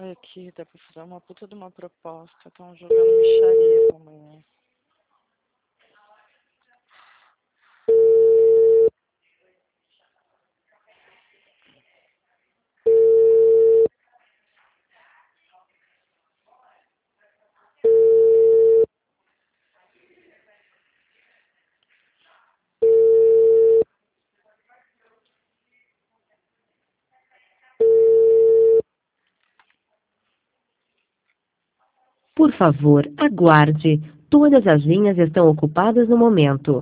Olha aqui, dá pra fazer uma puta de uma proposta. Estão jogando mixaria amanhã. Por favor, aguarde. Todas as linhas estão ocupadas no momento.